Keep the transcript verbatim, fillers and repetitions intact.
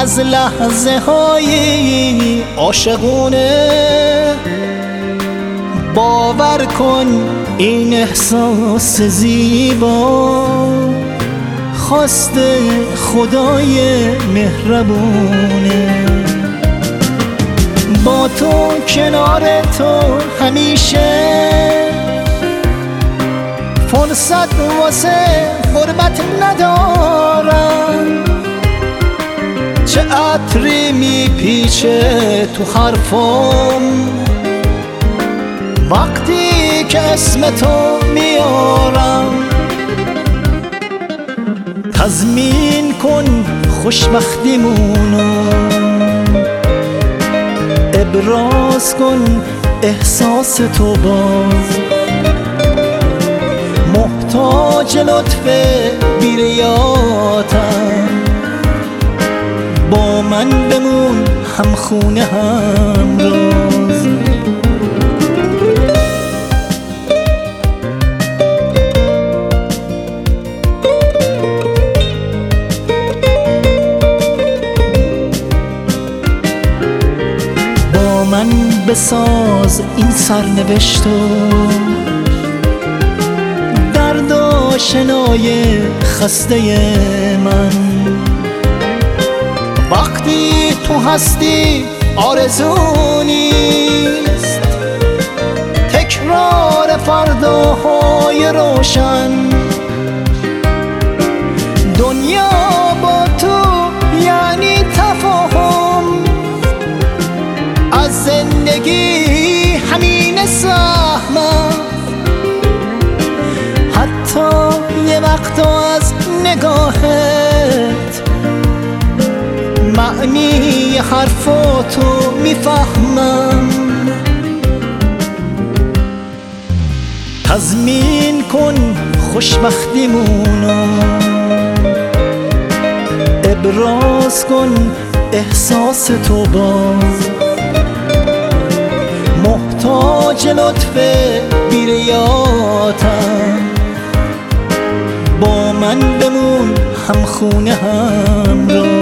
از لحظه های عاشقونه باور کن این احساس زیبا خواست خدای مهربونه. با تو کنار تو همیشه فرصت واسه غربت ندارم. چه عطری میپیچه تو حرفم وقتی که اسم تو میارم. تضمین کن خوشبختیمونو ابراز کن احساس تو باز. محتاج لطف بیریاتم با من بمون هم خونه هم روز. با من بساز این سرنوشتو درد آشنای خسته من. وقتی تو هستی آرزو نیست تکرار فرداهای روشن. دنیا با تو یعنی تفاهم از زندگی همین سهمم. حتی یه وقتا از نگاهت معنی حرفاتو میفهمم. تضمین کن خوشبختیمونو ابراز کن احساس تو باز. محتاج لطف بیریاتم با من بمون هم خونه هم رو.